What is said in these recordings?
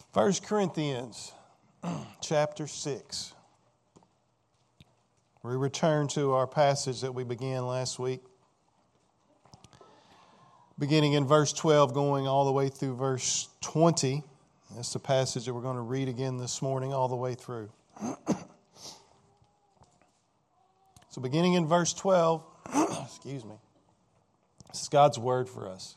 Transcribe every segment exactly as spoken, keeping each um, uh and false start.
First Corinthians chapter six. We return to our passage that we began last week, beginning in verse twelve, going all the way through verse twenty. That's the passage that we're going to read again this morning, all the way through. So beginning in verse twelve, excuse me, this is God's word for us.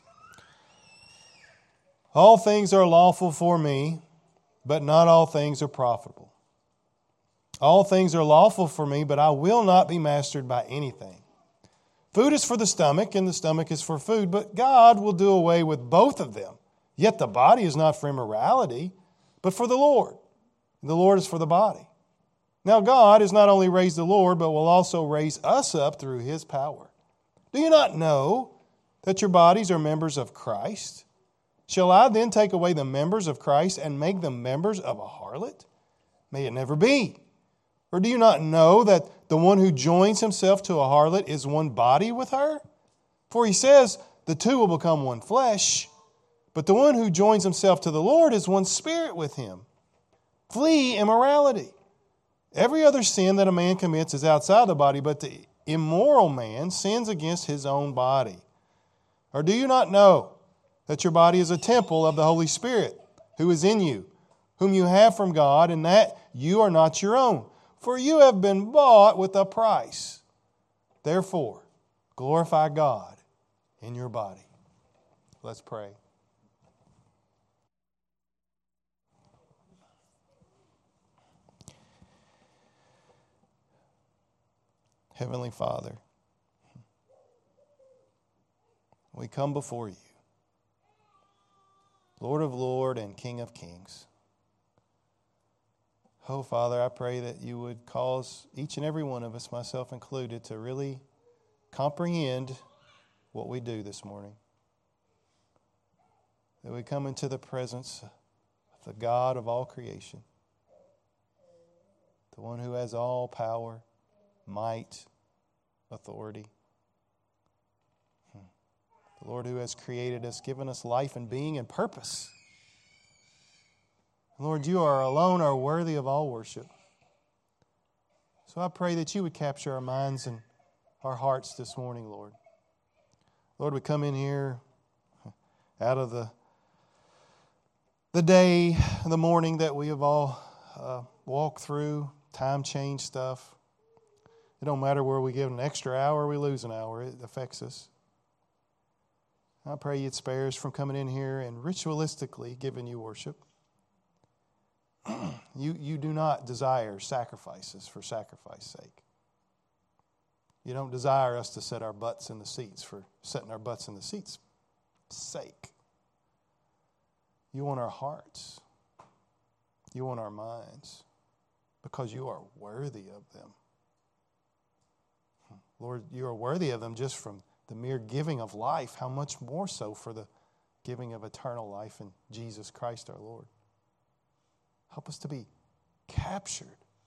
All things are lawful for me, but not all things are profitable. All things are lawful for me, but I will not be mastered by anything. Food is for the stomach, and the stomach is for food, but God will do away with both of them. Yet the body is not for immorality, but for the Lord. And the Lord is for the body. Now God has not only raised the Lord, but will also raise us up through His power. Do you not know that your bodies are members of Christ? Shall I then take away the members of Christ and make them members of a harlot? May it never be. Or do you not know that the one who joins himself to a harlot is one body with her? For he says, the two will become one flesh. But the one who joins himself to the Lord is one spirit with Him. Flee immorality. Every other sin that a man commits is outside the body, but the immoral man sins against his own body. Or do you not know that your body is a temple of the Holy Spirit who is in you, whom you have from God, and that you are not your own? For you have been bought with a price. Therefore, glorify God in your body. Let's pray. Heavenly Father, we come before You, Lord of Lords and King of Kings. Oh, Father, I pray that You would cause each and every one of us, myself included, to really comprehend what we do this morning. That we come into the presence of the God of all creation, the one who has all power, might, authority. The Lord who has created us, given us life and being and purpose. Lord, You are alone are worthy of all worship. So I pray that You would capture our minds and our hearts this morning, Lord. Lord, we come in here out of the, the day, the morning that we have all uh, walked through, time change stuff. It don't matter where we give an extra hour or we lose an hour. It affects us. I pray You'd spare us from coming in here and ritualistically giving You worship. You, you do not desire sacrifices for sacrifice's sake. You don't desire us to set our butts in the seats for setting our butts in the seats' sake. You want our hearts. You want our minds, because You are worthy of them. Lord, You are worthy of them just from the mere giving of life. How much more so for the giving of eternal life in Jesus Christ our Lord. Help us to be captured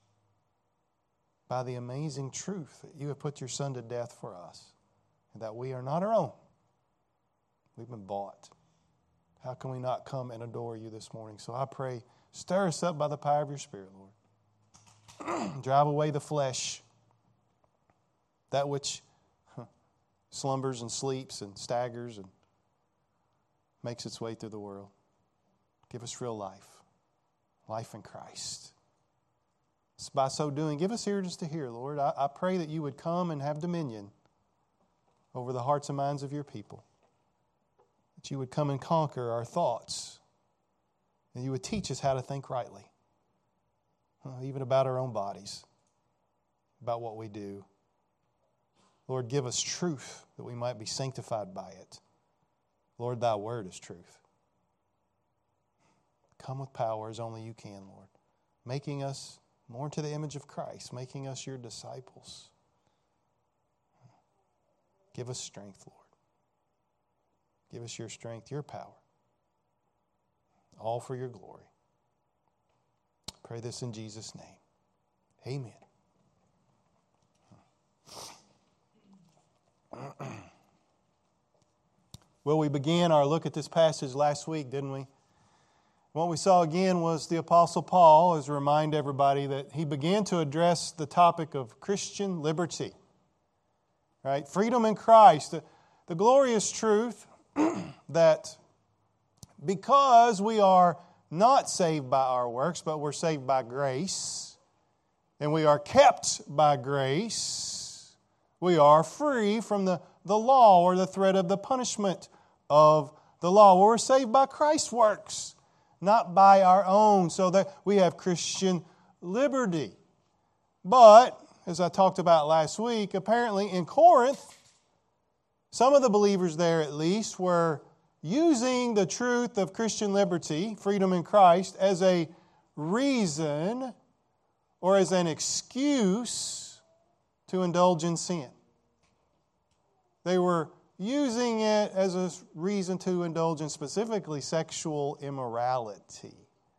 by the amazing truth that You have put Your Son to death for us, and that we are not our own. We've been bought. How can we not come and adore You this morning? So I pray, stir us up by the power of Your Spirit, Lord. Drive away the flesh, that which slumbers and sleeps and staggers and makes its way through the world. Give us real life, life in Christ. By so doing, give us ears to hear, Lord. I, I pray that You would come and have dominion over the hearts and minds of Your people. That You would come and conquer our thoughts. And You would teach us how to think rightly, uh, even about our own bodies, about what we do. Lord, give us truth that we might be sanctified by it. Lord, Thy word is truth. Come with power as only You can, Lord, making us more into the image of Christ, making us Your disciples. Give us strength, Lord. Give us Your strength, Your power, all for Your glory. Pray this in Jesus' name. Amen. Well, we began our look at this passage last week, didn't we? What we saw again was the Apostle Paul, as remind everybody that he began to address the topic of Christian liberty. Right? Freedom in Christ. The, the glorious truth that because we are not saved by our works, but we're saved by grace, and we are kept by grace, we are free from the, the law or the threat of the punishment of the law. We're saved by Christ's works, not by our own, so that we have Christian liberty. But, as I talked about last week, apparently in Corinth, some of the believers there at least were using the truth of Christian liberty, freedom in Christ, as a reason or as an excuse to indulge in sin. They were using it as a reason to indulge in specifically sexual immorality.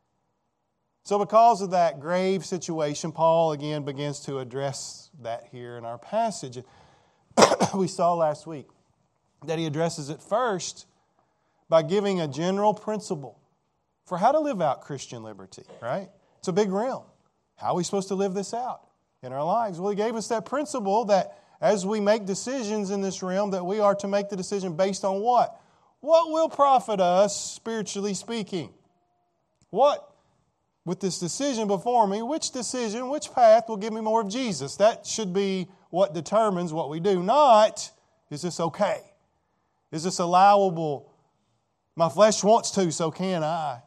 So because of that grave situation, Paul again begins to address that here in our passage. We saw last week that he addresses it first by giving a general principle for how to live out Christian liberty, right? It's a big realm. How are we supposed to live this out in our lives? Well, he gave us that principle that as we make decisions in this realm, that we are to make the decision based on what? What will profit us, spiritually speaking? What, with this decision before me, which decision, which path will give me more of Jesus? That should be what determines what we do. Not, is this okay? Is this allowable? My flesh wants to, so can I?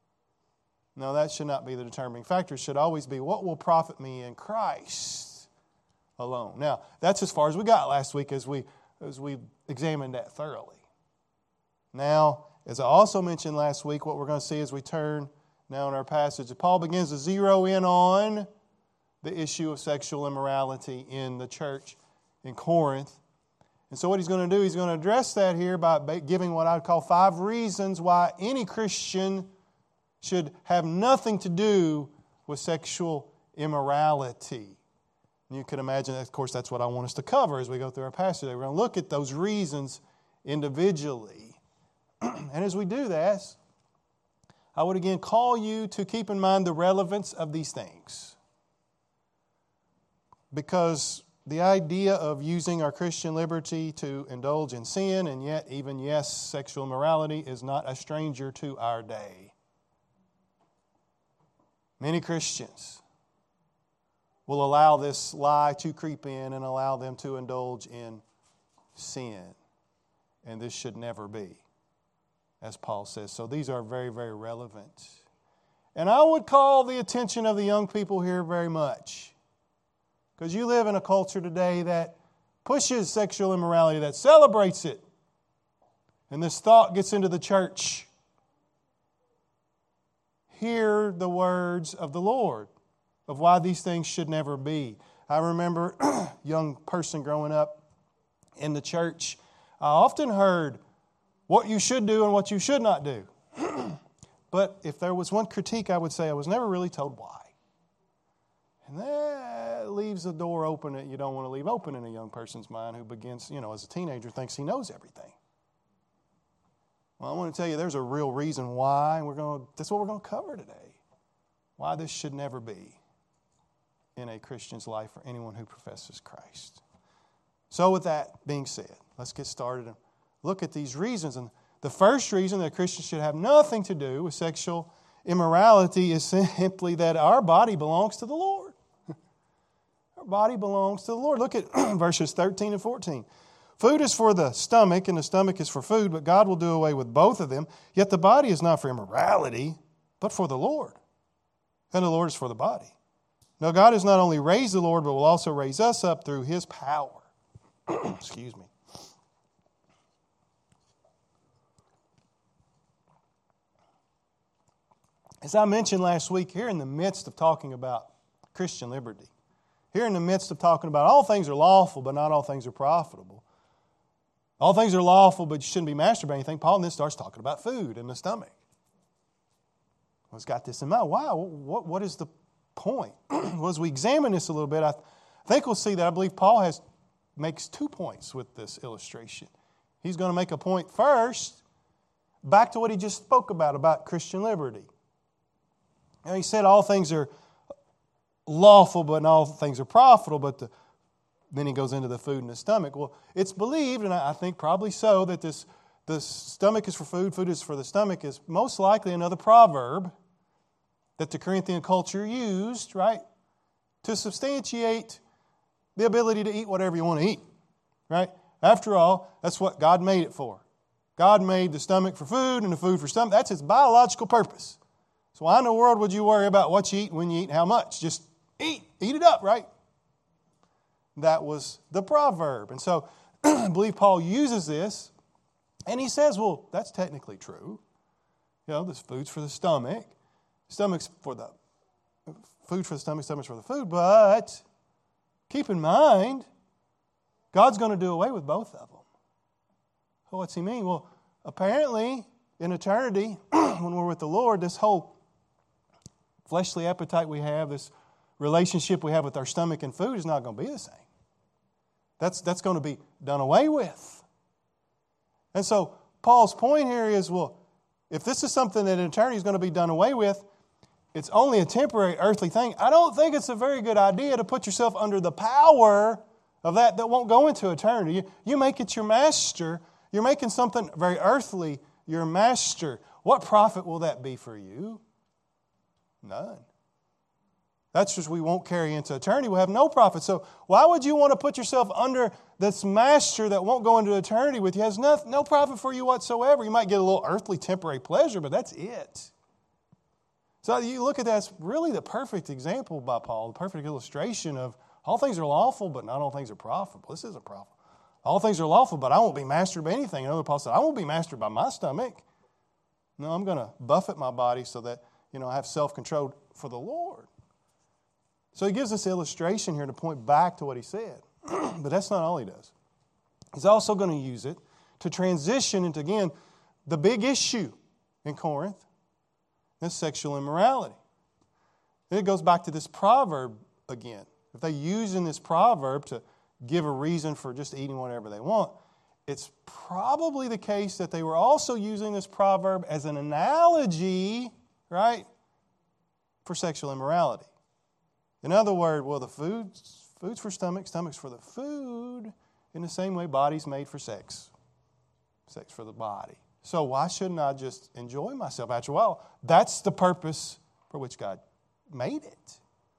No, that should not be the determining factor. It should always be, what will profit me in Christ alone? Now, that's as far as we got last week as we as we examined that thoroughly. Now, as I also mentioned last week, what we're going to see as we turn now in our passage, Paul begins to zero in on the issue of sexual immorality in the church in Corinth. And so what he's going to do, he's going to address that here by giving what I'd call five reasons why any Christian should have nothing to do with sexual immorality. And you can imagine, of course, that's what I want us to cover as we go through our passage today. We're going to look at those reasons individually. And as we do that, I would again call you to keep in mind the relevance of these things. Because the idea of using our Christian liberty to indulge in sin, and yet even, yes, sexual immorality, is not a stranger to our day. Many Christians will allow this lie to creep in and allow them to indulge in sin. And this should never be, as Paul says. So these are very, very relevant. And I would call the attention of the young people here very much. Because you live in a culture today that pushes sexual immorality, that celebrates it. And this thought gets into the church. Hear the words of the Lord of why these things should never be. I remember a young person growing up in the church. I often heard what you should do and what you should not do. But if there was one critique, I would say I was never really told why. And that leaves the door open that you don't want to leave open in a young person's mind who begins, you know, as a teenager, thinks he knows everything. Well, I want to tell you there's a real reason why, and we're going to, that's what we're going to cover today. Why this should never be in a Christian's life for anyone who professes Christ. So with that being said, let's get started and look at these reasons. And the first reason that Christians should have nothing to do with sexual immorality is simply that our body belongs to the Lord. Our body belongs to the Lord. Look at verses thirteen and fourteen. Food is for the stomach, and the stomach is for food, but God will do away with both of them. Yet the body is not for immorality, but for the Lord. And the Lord is for the body. Now God has not only raised the Lord, but will also raise us up through His power. Excuse me. As I mentioned last week, here in the midst of talking about Christian liberty, here in the midst of talking about all things are lawful, but not all things are profitable. All things are lawful, but you shouldn't be mastered by anything. Paul then starts talking about food in the stomach. Well, he's got this in mind. Why? What, what is the point? Well, as we examine this a little bit, I think we'll see that I believe Paul has makes two points with this illustration. He's going to make a point first, back to what he just spoke about, about Christian liberty. Now, he said all things are lawful, but not all things are profitable. But the, then he goes into the food in the stomach. Well, it's believed, and I think probably so, that this the stomach is for food, food is for the stomach is most likely another proverb that the Corinthian culture used, right, to substantiate the ability to eat whatever you want to eat, right? After all, that's what God made it for. God made the stomach for food and the food for stomach. That's its biological purpose. So why in the world would you worry about what you eat, when you eat, how much? Just eat. Eat it up, right? That was the proverb. And so I believe Paul uses this, and he says, well, that's technically true. You know, this food's for the stomach. Stomach's for the food for the stomach, stomach's for the food. But keep in mind, God's going to do away with both of them. So what's he mean? Well, apparently, in eternity, when we're with the Lord, this whole fleshly appetite we have, this relationship we have with our stomach and food is not going to be the same. That's, that's going to be done away with. And so Paul's point here is, well, if this is something that in eternity is going to be done away with, it's only a temporary earthly thing. I don't think it's a very good idea to put yourself under the power of that that won't go into eternity. You, you make it your master. You're making something very earthly your master. What profit will that be for you? None. That's just we won't carry into eternity. We'll have no profit. So why would you want to put yourself under this master that won't go into eternity with you? It has no, no profit for you whatsoever. You might get a little earthly temporary pleasure, but that's it. So you look at that, it's really the perfect example by Paul, the perfect illustration of all things are lawful, but not all things are profitable. This isn't profitable. All things are lawful, but I won't be mastered by anything. Another Paul said, I won't be mastered by my stomach. No, I'm going to buffet my body so that, you know, I have self-control for the Lord. So he gives us an illustration here to point back to what he said. But that's not all he does. He's also going to use it to transition into, again, the big issue in Corinth, that's sexual immorality. Then it goes back to this proverb again. If they use in this proverb to give a reason for just eating whatever they want, it's probably the case that they were also using this proverb as an analogy, right, for sexual immorality. In other words, well, the food's, food's for stomach, stomach's for the food. In the same way, body's made for sex. Sex for the body. So why shouldn't I just enjoy myself? After a while, that's the purpose for which God made it.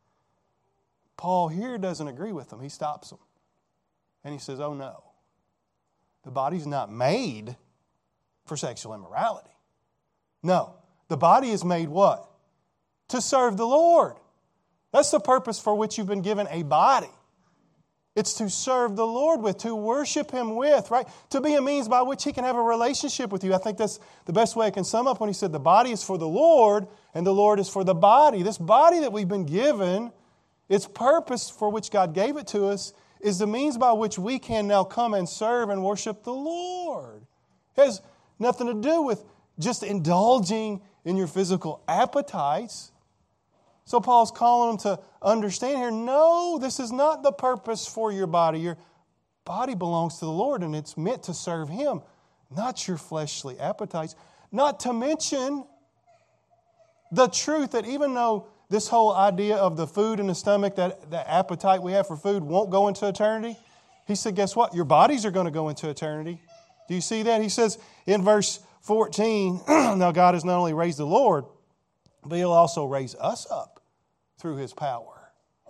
Paul here doesn't agree with them. He stops them. And he says, oh no. The body's not made for sexual immorality. No. The body is made what? To serve the Lord. That's the purpose for which you've been given a body. It's to serve the Lord with, to worship Him with, right? To be a means by which He can have a relationship with you. I think that's the best way I can sum up when he said the body is for the Lord and the Lord is for the body. This body that we've been given, its purpose for which God gave it to us is the means by which we can now come and serve and worship the Lord. It has nothing to do with just indulging in your physical appetites. So Paul's calling them to understand here, no, this is not the purpose for your body. Your body belongs to the Lord and it's meant to serve Him, not your fleshly appetites. Not to mention the truth that even though this whole idea of the food in the stomach, that, that appetite we have for food won't go into eternity, he said, guess what? Your bodies are going to go into eternity. Do you see that? He says in verse fourteen, now God has not only raised the Lord, but He'll also raise us up through His power.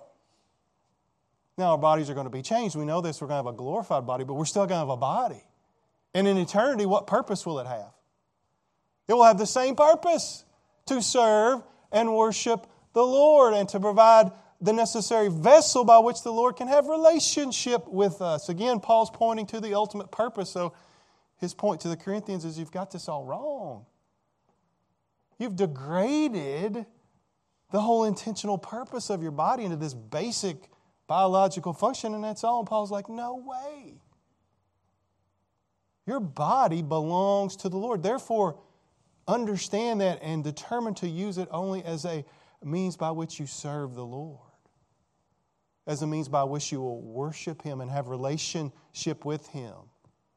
Now our bodies are going to be changed. We know this. We're going to have a glorified body, but we're still going to have a body. And in eternity, what purpose will it have? It will have the same purpose, to serve and worship the Lord and to provide the necessary vessel by which the Lord can have relationship with us. Again, Paul's pointing to the ultimate purpose. So his point to the Corinthians is you've got this all wrong. You've degraded the whole intentional purpose of your body into this basic biological function, and that's all. And Paul's like, no way. Your body belongs to the Lord. Therefore, understand that and determine to use it only as a means by which you serve the Lord. As a means by which you will worship Him and have relationship with Him.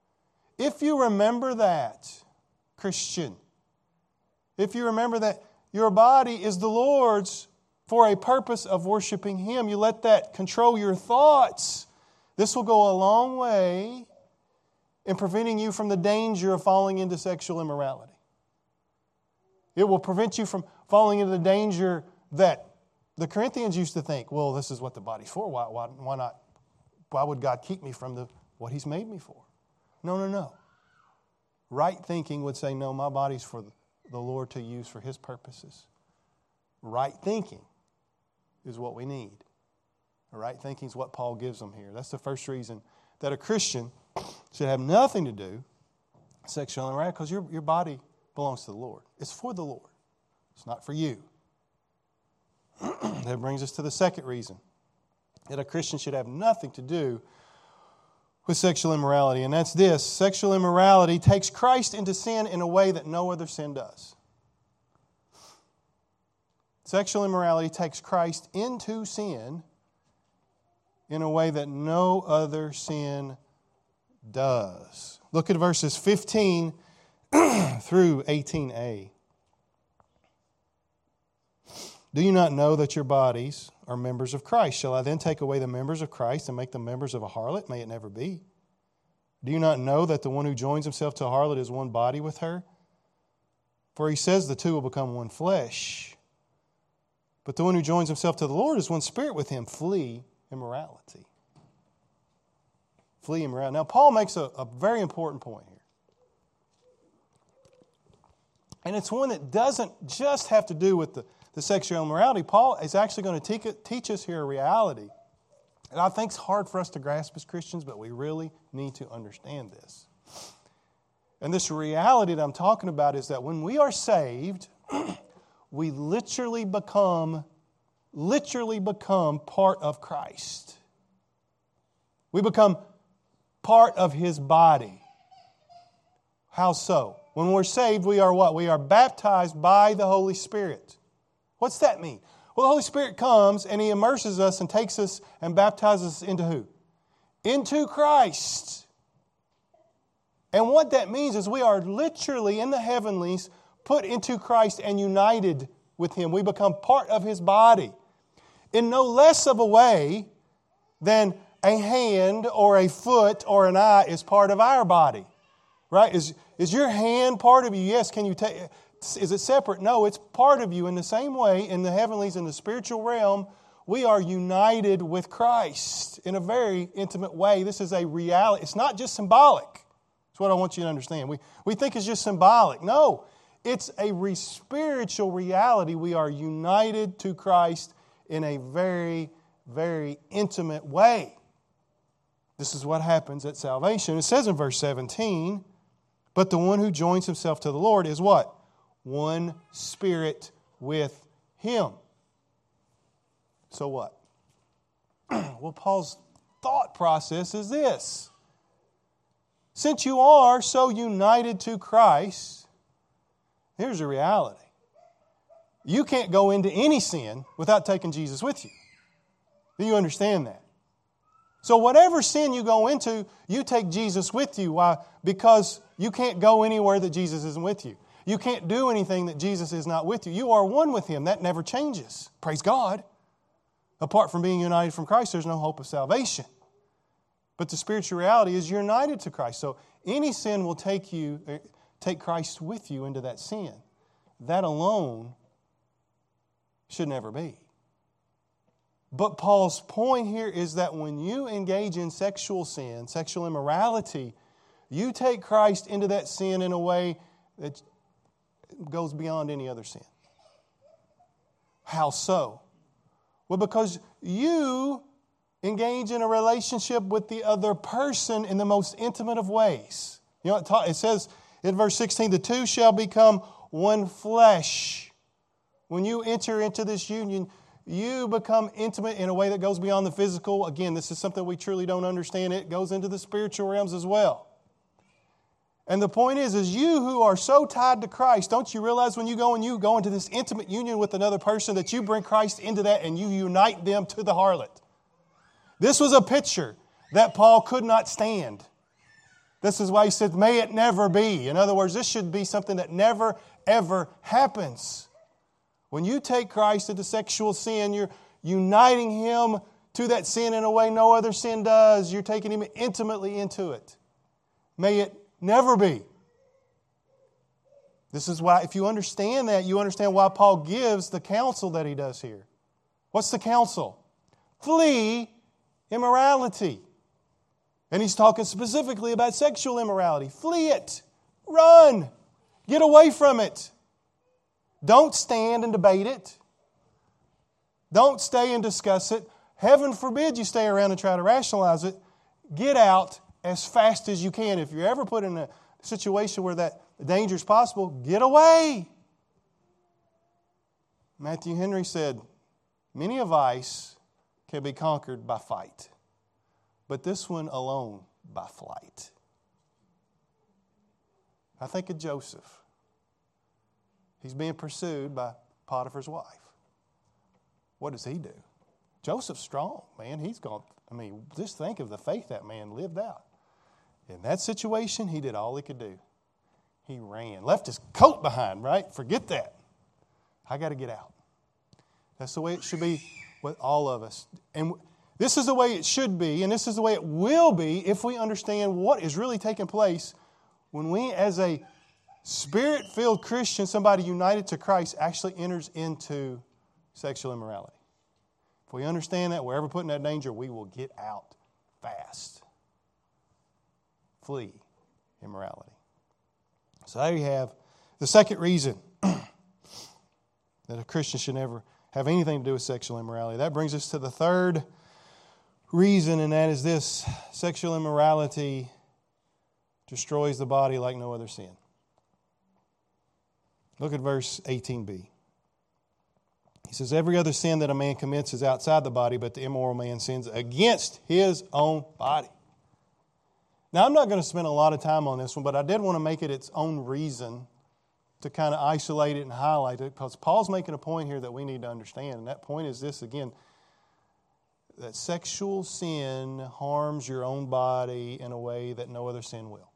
If you remember that, Christian, if you remember that your body is the Lord's for a purpose of worshiping Him. You let that control your thoughts. This will go a long way in preventing you from the danger of falling into sexual immorality. It will prevent you from falling into the danger that the Corinthians used to think, well, this is what the body's for. Why, why, why not? Why would God keep me from the what He's made me for? No, no, no. Right thinking would say, no, my body's for the Lord to use for His purposes. Right thinking is what we need. Right thinking is what Paul gives them here. That's the first reason that a Christian should have nothing to do with sexual immorality, because your, your body belongs to the Lord. It's for the Lord. It's not for you. That brings us to the second reason that a Christian should have nothing to do with sexual immorality, and that's this. Sexual immorality takes Christ into sin in a way that no other sin does. Sexual immorality takes Christ into sin in a way that no other sin does. Look at verses fifteen through eighteen a. Do you not know that your bodies are members of Christ? Shall I then take away the members of Christ and make them members of a harlot? May it never be. Do you not know that the one who joins himself to a harlot is one body with her? For he says the two will become one flesh. But the one who joins himself to the Lord is one spirit with Him. Flee immorality. Flee immorality. Now, Paul makes a, a very important point here. And it's one that doesn't just have to do with the, the sexual immorality. Paul is actually going to teach, teach us here a reality that I think is hard for us to grasp as Christians, but we really need to understand this. And this reality that I'm talking about is that when we are saved, we literally become, literally become part of Christ. We become part of His body. How so? When we're saved, we are what? We are baptized by the Holy Spirit. What's that mean? Well, the Holy Spirit comes and He immerses us and takes us and baptizes us into who? Into Christ. And what that means is we are literally in the heavenlies put into Christ and united with Him. We become part of His body in no less of a way than a hand or a foot or an eye is part of our body. Right? Is, is your hand part of you? Yes. Can you take? Is it separate? No, it's part of you. In the same way, in the heavenlies, in the spiritual realm, we are united with Christ in a very intimate way. This is a reality. It's not just symbolic. That's what I want you to understand. We, we think it's just symbolic. No, it's a re- spiritual reality. We are united to Christ in a very, very intimate way. This is what happens at salvation. It says in verse seventeen, but the one who joins himself to the Lord is what? One spirit with Him. So what? Well, Paul's thought process is this. Since you are so united to Christ, here's the reality. You can't go into any sin without taking Jesus with you. Do you understand that? So whatever sin you go into, you take Jesus with you. Why? Because you can't go anywhere that Jesus isn't with you. You can't do anything that Jesus is not with you. You are one with Him. That never changes. Praise God. Apart from being united from Christ, there's no hope of salvation. But the spiritual reality is you're united to Christ. So any sin will take you, take Christ with you into that sin. That alone should never be. But Paul's point here is that when you engage in sexual sin, sexual immorality, you take Christ into that sin in a way that goes beyond any other sin. How so? Well, because you engage in a relationship with the other person in the most intimate of ways. You know, it says in verse sixteen, the two shall become one flesh. When you enter into this union, you become intimate in a way that goes beyond the physical. Again, this is something we truly don't understand. It goes into the spiritual realms as well. And the point is, is you who are so tied to Christ, don't you realize when you go and you go into this intimate union with another person that you bring Christ into that and you unite them to the harlot? This was a picture that Paul could not stand. This is why he said, may it never be. In other words, this should be something that never, ever happens. When you take Christ into sexual sin, you're uniting Him to that sin in a way no other sin does. You're taking Him intimately into it. May it never be. This is why, if you understand that, you understand why Paul gives the counsel that he does here. What's the counsel? Flee immorality. And he's talking specifically about sexual immorality. Flee it. Run. Get away from it. Don't stand and debate it. Don't stay and discuss it. Heaven forbid you stay around and try to rationalize it. Get out as fast as you can. If you're ever put in a situation where that danger is possible, get away. Matthew Henry said, many a vice can be conquered by fight, but this one alone by flight. I think of Joseph. He's being pursued by Potiphar's wife. What does he do? Joseph's strong, man. He's gone. I mean, just think of the faith that man lived out. In that situation, he did all he could do. He ran, left his coat behind, right? Forget that. I got to get out. That's the way it should be with all of us. And this is the way it should be, and this is the way it will be if we understand what is really taking place when we, as a Spirit-filled Christian, somebody united to Christ, actually enters into sexual immorality. If we understand that, we're ever put in that danger, we will get out fast. Flee immorality. So there you have the second reason that a Christian should never have anything to do with sexual immorality. That brings us to the third reason, and that is this: sexual immorality destroys the body like no other sin. Look at verse eighteen b. He says, every other sin that a man commits is outside the body, but the immoral man sins against his own body. Now, I'm not going to spend a lot of time on this one, but I did want to make it its own reason to kind of isolate it and highlight it, because Paul's making a point here that we need to understand. And that point is this, again, that sexual sin harms your own body in a way that no other sin will.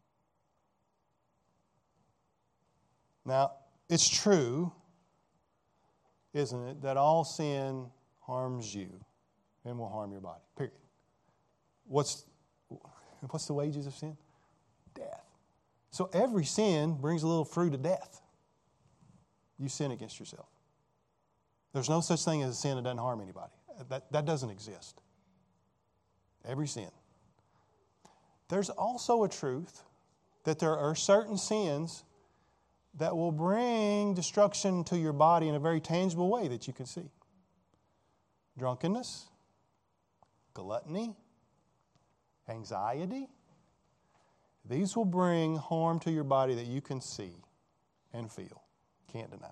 Now, it's true, isn't it, that all sin harms you and will harm your body, period. What's, what's the wages of sin? Death. So every sin brings a little fruit of death. You sin against yourself. There's no such thing as a sin that doesn't harm anybody. That, that doesn't exist. Every sin. There's also a truth that there are certain sins that will bring destruction to your body in a very tangible way that you can see. Drunkenness, gluttony, anxiety. These will bring harm to your body that you can see and feel. Can't deny.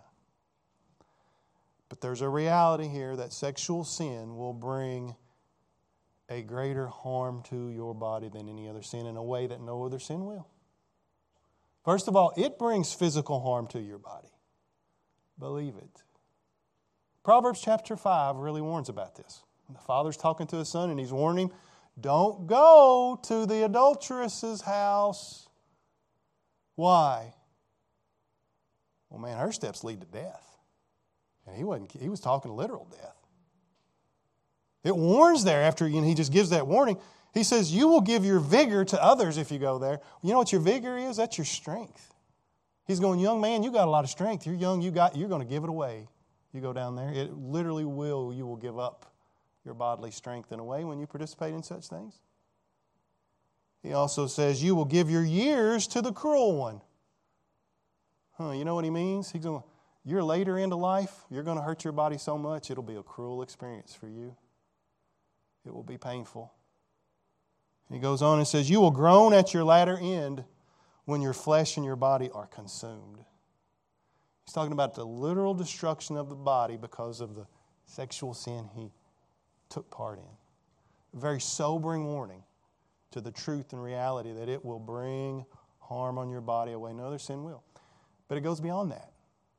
But there's a reality here that sexual sin will bring a greater harm to your body than any other sin in a way that no other sin will. First of all, it brings physical harm to your body. Believe it. Proverbs chapter five really warns about this. The father's talking to his son and he's warning him, don't go to the adulteress's house. Why? Well, man, her steps lead to death. And he wasn't, he was talking literal death. It warns there after you know, he just gives that warning. He says, you will give your vigor to others if you go there. You know what your vigor is? That's your strength. He's going, young man, you got a lot of strength. You're young, you got, you're going to give it away. You go down there. It literally will, you will give up your bodily strength in a way when you participate in such things. He also says, you will give your years to the cruel one. Huh, you know what he means? He's going, you're later into life, you're going to hurt your body so much, it'll be a cruel experience for you. It will be painful. He goes on and says, you will groan at your latter end when your flesh and your body are consumed. He's talking about the literal destruction of the body because of the sexual sin he took part in. A very sobering warning to the truth and reality that it will bring harm on your body a way no other sin will. But it goes beyond that.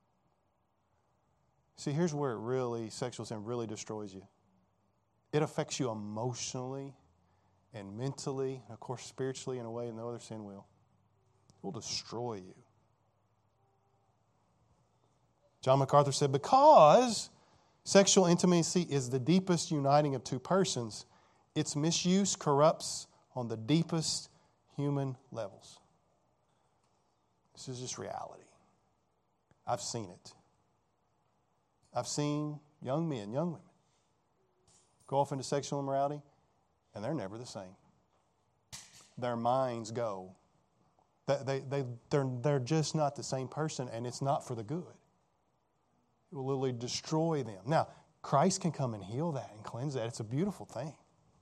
See, here's where it really, sexual sin really destroys you. It affects you emotionally and mentally, and of course spiritually in a way no other sin will. It will destroy you. John MacArthur said, because sexual intimacy is the deepest uniting of two persons, its misuse corrupts on the deepest human levels. This is just reality. I've seen it. I've seen young men, young women, go off into sexual immorality, and they're never the same. Their minds go. They, they, they, they're, they're just not the same person, and it's not for the good. It will literally destroy them. Now, Christ can come and heal that and cleanse that. It's a beautiful thing.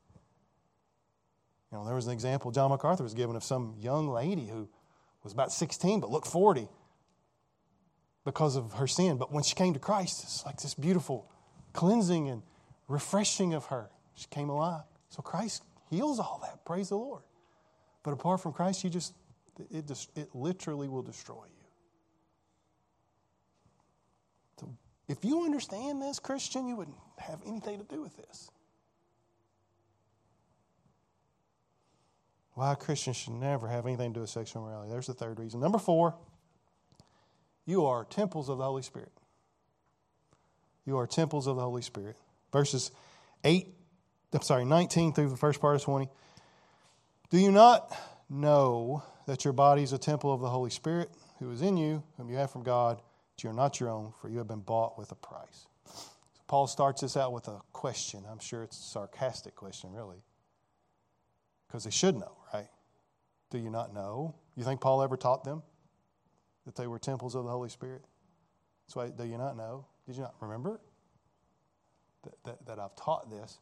You know, there was an example John MacArthur was given of some young lady who was about sixteen but looked forty because of her sin. But when she came to Christ, it's like this beautiful cleansing and refreshing of her. She came alive. So Christ heals all that. Praise the Lord. But apart from Christ, you just it just it literally will destroy you. So if you understand this, Christian, you wouldn't have anything to do with this. Why Christians should never have anything to do with sexual immorality. There's the third reason. Number four, you are temples of the Holy Spirit. You are temples of the Holy Spirit. Verses eight, I'm sorry, nineteen through the first part of twenty. Do you not know that your body is a temple of the Holy Spirit who is in you, whom you have from God, that you are not your own, for you have been bought with a price? So Paul starts this out with a question. I'm sure it's a sarcastic question, really. Because they should know, right? Do you not know? You think Paul ever taught them that they were temples of the Holy Spirit? So do you not know? Did you not remember that, that, that I've taught this?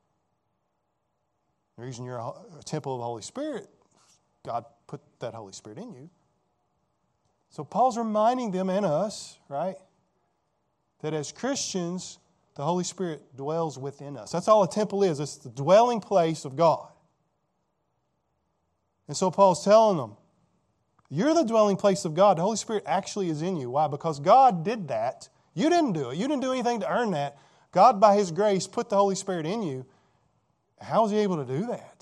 The reason you're a, a temple of the Holy Spirit, God put that Holy Spirit in you. So Paul's reminding them and us, right, that as Christians, the Holy Spirit dwells within us. That's all a temple is. It's the dwelling place of God. And so Paul's telling them, you're the dwelling place of God. The Holy Spirit actually is in you. Why? Because God did that. You didn't do it. You didn't do anything to earn that. God, by His grace, put the Holy Spirit in you. How is He able to do that?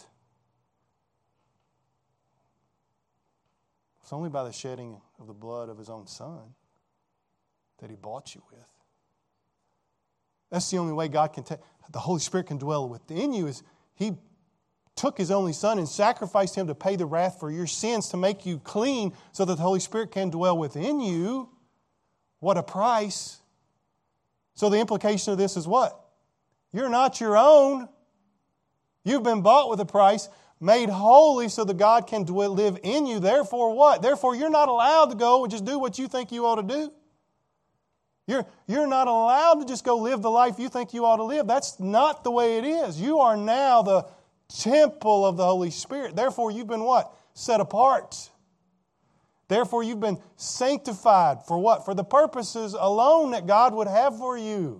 It's only by the shedding of the blood of His own Son that He bought you with. That's the only way God can take, the Holy Spirit can dwell within you is He took His only Son and sacrificed Him to pay the wrath for your sins to make you clean so that the Holy Spirit can dwell within you. What a price. So the implication of this is what? You're not your own. You've been bought with a price, made holy so that God can dwell, live in you. Therefore what? Therefore you're not allowed to go and just do what you think you ought to do. You're, you're not allowed to just go live the life you think you ought to live. That's not the way it is. You are now the temple of the Holy Spirit. Therefore, you've been what? Set apart. Therefore, you've been sanctified. For what? For the purposes alone that God would have for you.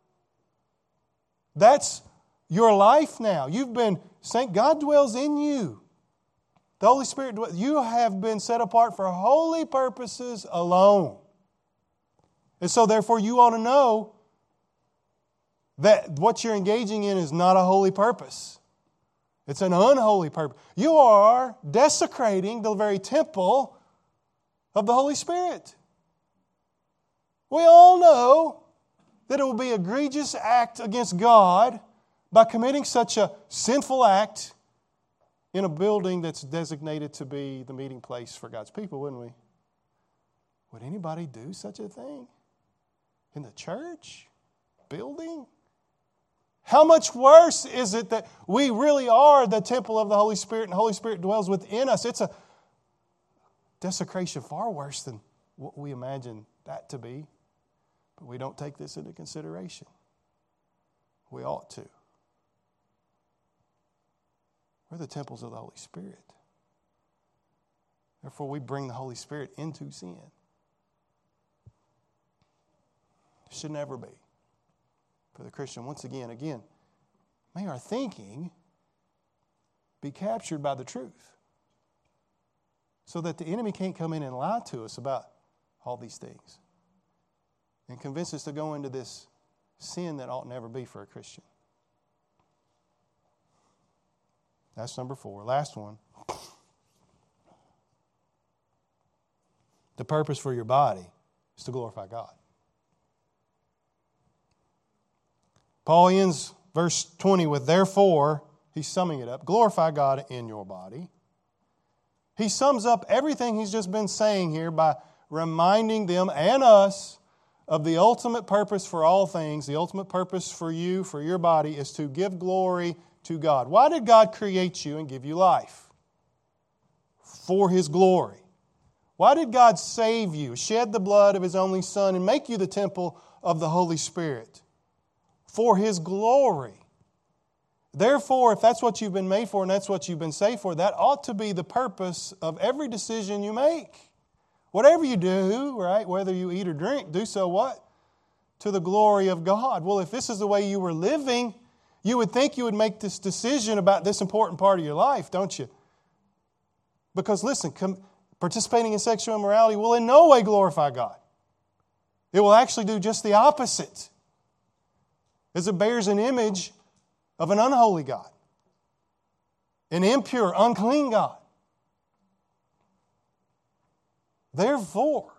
That's your life now. You've been sanctified. God dwells in you. The Holy Spirit, you have been set apart for holy purposes alone. And so, therefore, you ought to know that what you're engaging in is not a holy purpose. It's an unholy purpose. You are desecrating the very temple of the Holy Spirit. We all know that it will be an egregious act against God by committing such a sinful act in a building that's designated to be the meeting place for God's people, wouldn't we? Would anybody do such a thing? In the church? Building? How much worse is it that we really are the temple of the Holy Spirit and the Holy Spirit dwells within us? It's a desecration far worse than what we imagine that to be. But we don't take this into consideration. We ought to. We're the temples of the Holy Spirit. Therefore, we bring the Holy Spirit into sin. It should never be. For the Christian, once again, again, may our thinking be captured by the truth so that the enemy can't come in and lie to us about all these things and convince us to go into this sin that ought never be for a Christian. That's number four. Last one. The purpose for your body is to glorify God. Paul ends verse twenty with, therefore, he's summing it up, glorify God in your body. He sums up everything he's just been saying here by reminding them and us of the ultimate purpose for all things. The ultimate purpose for you, for your body, is to give glory to God. Why did God create you and give you life? For His glory. Why did God save you, shed the blood of His only Son, and make you the temple of the Holy Spirit? For His glory. Therefore, if that's what you've been made for and that's what you've been saved for, that ought to be the purpose of every decision you make. Whatever you do, right, whether you eat or drink, do so what? To the glory of God. Well, if this is the way you were living, you would think you would make this decision about this important part of your life, don't you? Because listen, com- participating in sexual immorality will in no way glorify God. It will actually do just the opposite, as it bears an image of an unholy God, an impure, unclean God. Therefore,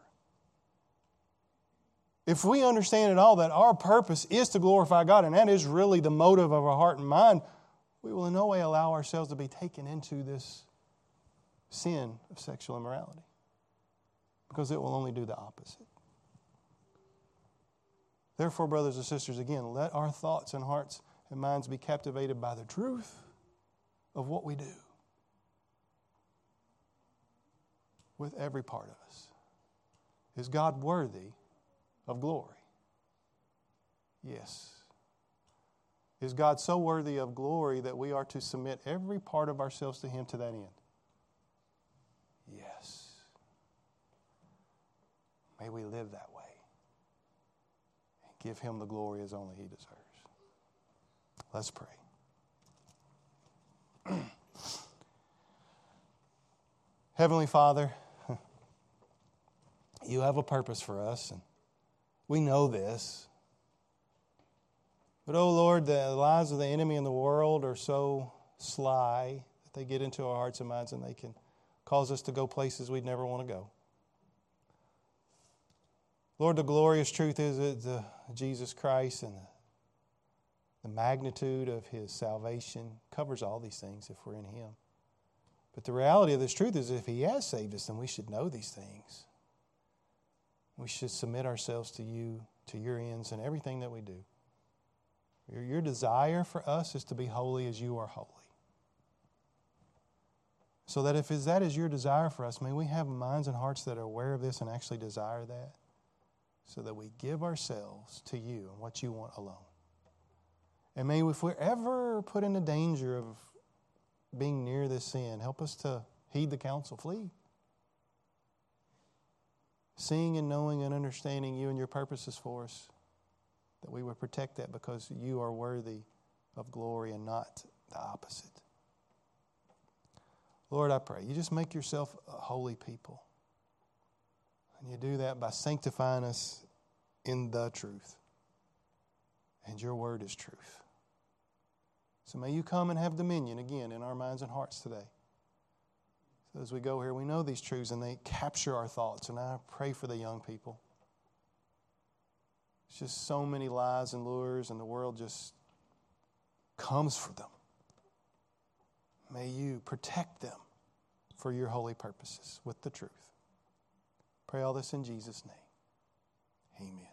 if we understand at all that our purpose is to glorify God, and that is really the motive of our heart and mind, we will in no way allow ourselves to be taken into this sin of sexual immorality, because it will only do the opposite. Therefore, brothers and sisters, again, let our thoughts and hearts and minds be captivated by the truth of what we do with every part of us. Is God worthy of glory? Yes. Is God so worthy of glory that we are to submit every part of ourselves to Him to that end? Yes. May we live that way and give Him the glory as only He deserves. Let's pray. Heavenly Father, You have a purpose for us, and we know this. But, oh Lord, the lies of the enemy in the world are so sly that they get into our hearts and minds, and they can cause us to go places we'd never want to go. Lord, the glorious truth is that the Jesus Christ and the, the magnitude of His salvation covers all these things if we're in Him. But the reality of this truth is if He has saved us, then we should know these things. We should submit ourselves to You, to Your ends in everything that we do. Your, your desire for us is to be holy as You are holy. So that if that is Your desire for us, may we have minds and hearts that are aware of this and actually desire that, so that we give ourselves to You and what You want alone. And may, if we're ever put in the danger of being near this sin, help us to heed the counsel, flee. Seeing and knowing and understanding You and Your purposes for us, that we would protect that because You are worthy of glory and not the opposite. Lord, I pray You just make Yourself a holy people. And You do that by sanctifying us in the truth. And Your word is truth. So may You come and have dominion again in our minds and hearts today. So as we go here, we know these truths and they capture our thoughts. And I pray for the young people. It's just so many lies and lures, and the world just comes for them. May You protect them for Your holy purposes with the truth. Pray all this in Jesus' name. Amen.